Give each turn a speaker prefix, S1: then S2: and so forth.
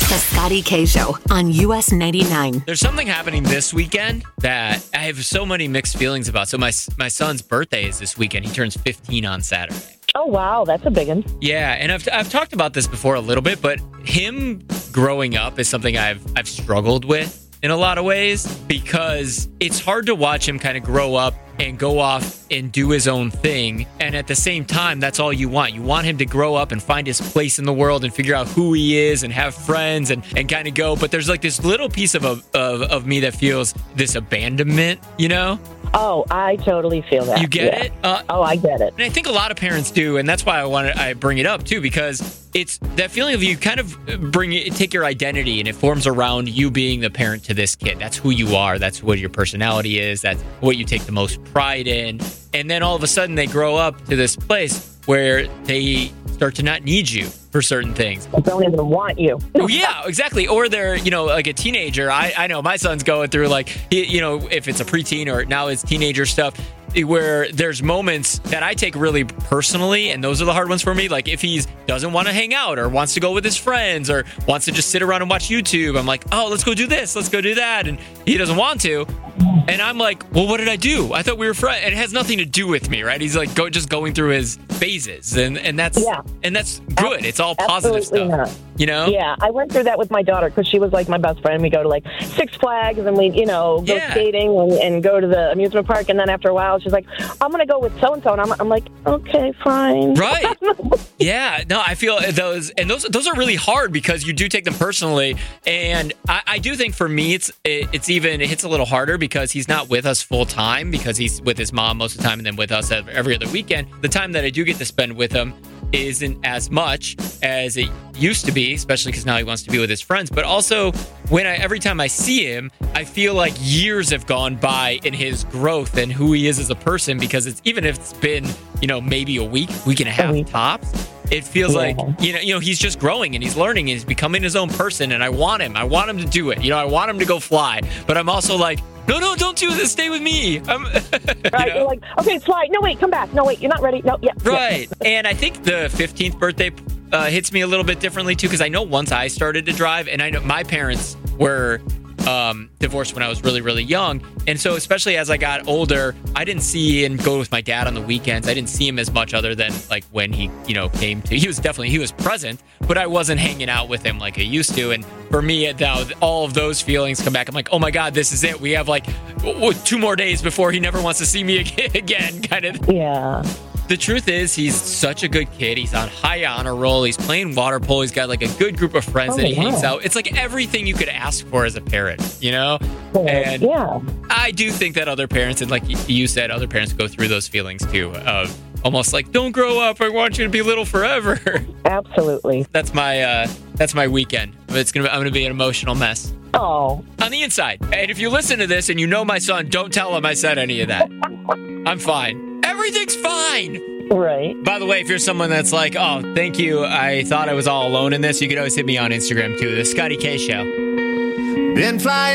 S1: The Scotty K Show on US 99.
S2: There's something happening this weekend that I have so many mixed feelings about. So my son's birthday is this weekend. He turns 15 on Saturday.
S3: Oh, wow. That's a big one.
S2: Yeah, and I've talked about this before a little bit, but him growing up is something I've struggled with in a lot of ways, because it's hard to watch him kind of grow up and go off and do his own thing. And at the same time, that's all you want. You want him to grow up and find his place in the world and figure out who he is and have friends and kind of go. But there's like this little piece of me that feels this abandonment, you know?
S3: Oh, I totally feel that.
S2: You get it?
S3: I get it.
S2: And I think a lot of parents do, and that's why I bring it up too, because it's that feeling of you kind of take your identity and it forms around you being the parent to this kid. That's who you are. That's what your personality is. That's what you take the most pride in. And then all of a sudden they grow up to this place where they start to not need you for certain things.
S3: I don't even want you.
S2: Yeah, exactly. Or they're, like a teenager. I know my son's going through if it's a preteen or now it's teenager stuff, where there's moments that I take really personally, and those are the hard ones for me. Like if he doesn't want to hang out or wants to go with his friends or wants to just sit around and watch YouTube, I'm like, oh, let's go do this, let's go do that. And he doesn't want to. And I'm like, well, what did I do? I thought we were friends. And it has nothing to do with me, right? He's like just going through his phases. And that's good. It's all positive stuff.
S3: Not.
S2: Yeah,
S3: I went through that with my daughter because she was like my best friend. We go to like Six Flags and we, go skating and go to the amusement park. And then after a while, she's like, I'm going to go with so-and-so. And I'm like, okay, fine.
S2: Right. Yeah. No, I feel those are really hard because you do take them personally. And I do think for me, it hits a little harder because he's not with us full time, because he's with his mom most of the time and then with us every other weekend. The time that I do get to spend with him isn't as much as it used to be, especially because now he wants to be with his friends. But also, every time I see him, I feel like years have gone by in his growth and who he is as a person, because even if it's been, maybe a week and a half tops, it feels like, he's just growing and he's learning and he's becoming his own person. And I want him to do it. I want him to go fly. But I'm also like, no, don't do this. Stay with me.
S3: Right. You're like, okay, fly. No, wait, come back. No, wait, you're not ready. No, yeah.
S2: Right. And I think the 15th birthday hits me a little bit differently, too, because I know once I started to drive, and I know my parents were divorced when I was really, really young. And so especially as I got older, I didn't see and go with my dad on the weekends. I didn't see him as much other than like when he, he was present, but I wasn't hanging out with him like I used to. And for me, now all of those feelings come back. I'm like, oh my God, this is it. We have like 2 more days before he never wants to see me again, kind of.
S3: Yeah.
S2: The truth is, he's such a good kid. He's on high honor roll. He's playing water polo. He's got like a good group of friends that he hangs out. It's like everything you could ask for as a parent, And I do think that other parents, and like you said, other parents go through those feelings too, of almost like, don't grow up. I want you to be little forever.
S3: Absolutely.
S2: That's my weekend. I'm gonna be an emotional mess.
S3: Oh.
S2: On the inside. And if you listen to this and you know my son, don't tell him I said any of that. I'm fine. Everything's fine.
S3: Right.
S2: By the way, if you're someone that's like, oh, thank you, I thought I was all alone in this, you could always hit me on Instagram too. The Scotty K Show.
S4: Been flying.